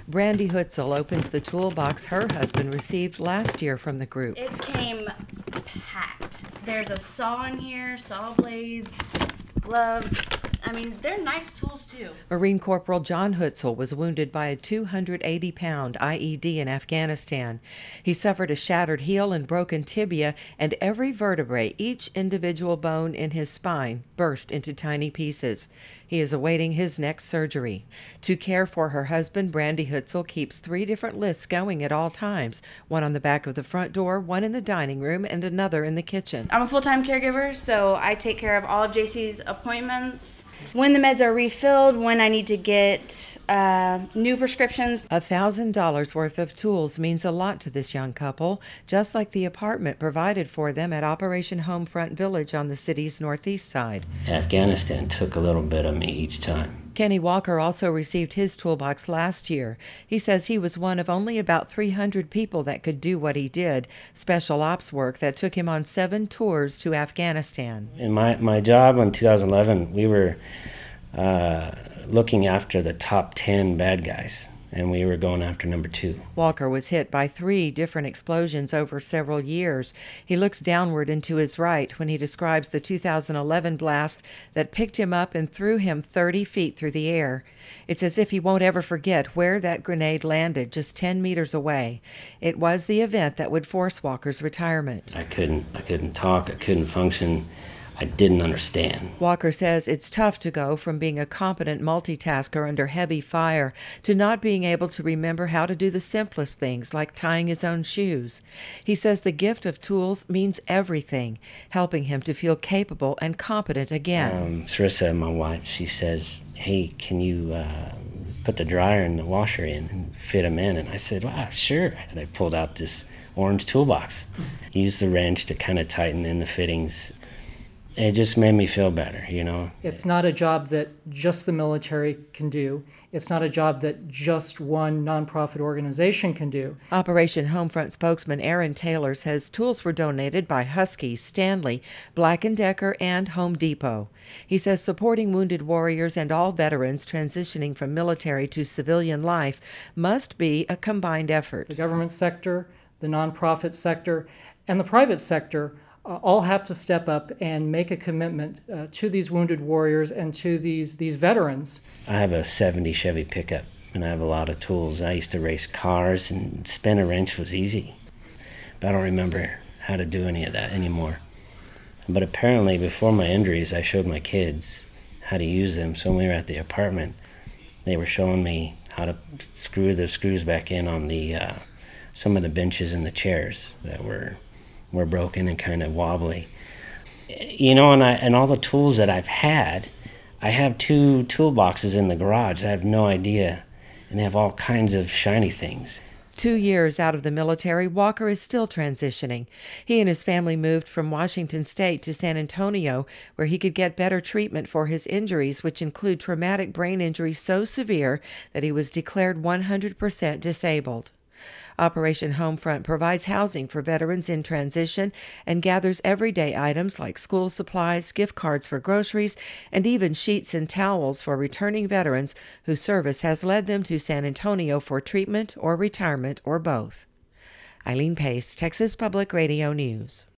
Brandy Hutzel opens the toolbox her husband received last year from the group. It came packed. There's a saw in here, saw blades, gloves. I mean, they're nice tools too. Marine Corporal John Hutzel was wounded by a 280-pound IED in Afghanistan. He suffered a shattered heel and broken tibia, and every vertebrae, each individual bone in his spine, burst into tiny pieces. He is awaiting his next surgery. To care for her husband, Brandy Hutzel keeps 3 different lists going at all times, one on the back of the front door, one in the dining room, and another in the kitchen. I'm a full-time caregiver, so I take care of all of JC's appointments, when the meds are refilled, when I need to get new prescriptions. $1,000 worth of tools means a lot to this young couple, just like the apartment provided for them at Operation Homefront Village on the city's northeast side. Afghanistan took a little bit of me each time. Kenny Walker also received his toolbox last year. He says he was one of only about 300 people that could do what he did, special ops work that took him on 7 tours to Afghanistan. In my job in 2011, we were looking after the top 10 bad guys, and we were going after number 2. Walker was hit by 3 different explosions over several years. He looks downward and to his right when he describes the 2011 blast that picked him up and threw him 30 feet through the air. It's as if he won't ever forget where that grenade landed, just 10 meters away. It was the event that would force Walker's retirement. I couldn't talk, I couldn't function. I didn't understand. Walker says it's tough to go from being a competent multitasker under heavy fire to not being able to remember how to do the simplest things like tying his own shoes. He says the gift of tools means everything, helping him to feel capable and competent again. Sarissa, my wife, she says, "Hey, can you put the dryer and the washer in and fit them in?" And I said, "Wow, sure." And I pulled out this orange toolbox, used the wrench to kind of tighten in the fittings. It just made me feel better, you know. It's not a job that just the military can do. It's not a job that just one nonprofit organization can do. Operation Homefront spokesman Aaron Taylor says tools were donated by Husky, Stanley, Black & Decker, and Home Depot. He says supporting wounded warriors and all veterans transitioning from military to civilian life must be a combined effort. The government sector, the nonprofit sector, and the private sector all have to step up and make a commitment to these wounded warriors and to these veterans. I have a 70 Chevy pickup, and I have a lot of tools. I used to race cars, and spin a wrench was easy. But I don't remember how to do any of that anymore. But apparently, before my injuries, I showed my kids how to use them. So when we were at the apartment, they were showing me how to screw the screws back in on the some of the benches and the chairs that were broken and kind of wobbly. You know, and all the tools that I've had, I have 2 toolboxes in the garage. I have no idea, and they have all kinds of shiny things. 2 years out of the military, Walker is still transitioning. He and his family moved from Washington State to San Antonio, where he could get better treatment for his injuries, which include traumatic brain injury so severe that he was declared 100% disabled. Operation Homefront provides housing for veterans in transition and gathers everyday items like school supplies, gift cards for groceries, and even sheets and towels for returning veterans whose service has led them to San Antonio for treatment or retirement or both. Eileen Pace, Texas Public Radio News.